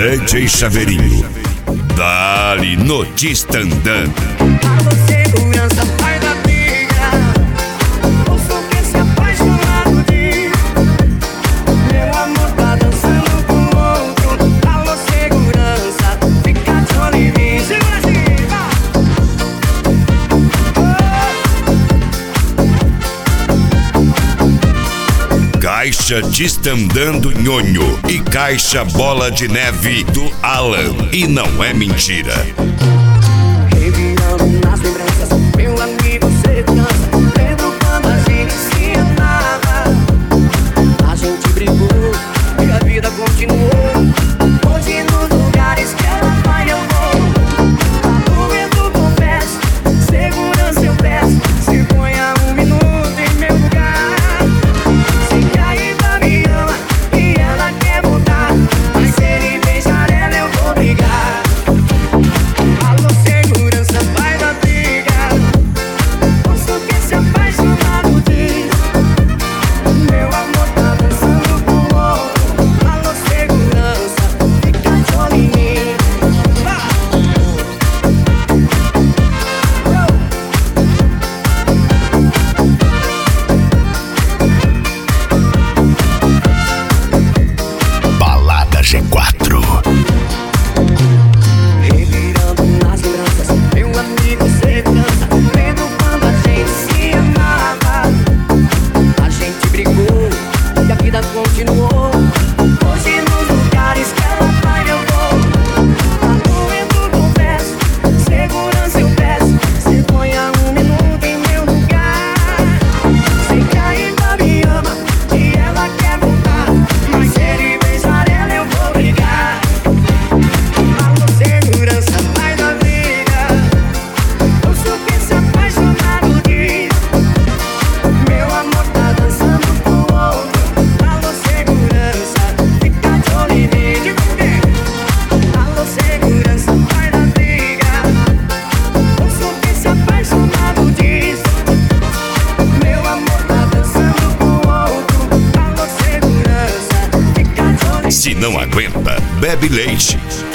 DJ Chaveirinho, dá-lhe notícia andando. Alô, segurança, pai da briga. Ouço que se apaixonado diz. Meu amor tá dançando com outro. Alô, segurança, fica de olho em mim. Caixa Tistandando Nhonho e Caixa Bola de Neve do Alan. E não é mentira. Revirando nas lembranças, meu amigo, cê cansa. Lembro quando a gente se amava. A gente brigou e a vida continuou. Hoje nos lugares que ela vai eu vou. Tá doendo, confesso, segurança eu peço. Se ponha um minuto em meu lugar. Sei que ainda me ama e ela quer voltar, mas se ele beijar ela eu vou brigar. Alô, segurança, vai da briga. Ouço que se apaixonado diz. Meu amor tá dançando com outro. Alô, segurança, fica de olho em mim. Balada G4. Revirando nas lembranças, meu amigo, cê cansa. Lembro quando a gente se amava. A gente brigou e a vida continuou. Hoje nos lugares que ela vai eu vou. Tá doendo, confesso, segurança eu peço. Se ponha um minuto em meu lugar. Sei que ainda me ama e ela quer voltar, mas se ele beijar ela eu vou brigar. Alô, segurança, vai da briga. Ouço que se apaixonado diz. Meu amor tá dançando com outro. Alô, segurança, fica de olho em mim. Alô, segurança, vai da briga. Ouço que se apaixonado diz. Meu amor tá dançando com outro. Alô, segurança, fica de olho em mim. Se não aguenta, bebe leite.